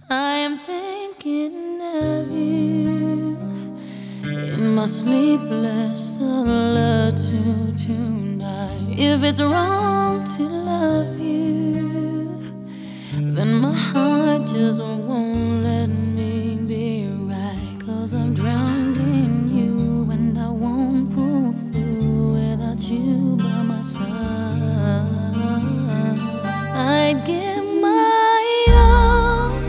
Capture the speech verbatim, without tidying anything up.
I am thinking of you in my sleepless solitude tonight. If it's wrong to love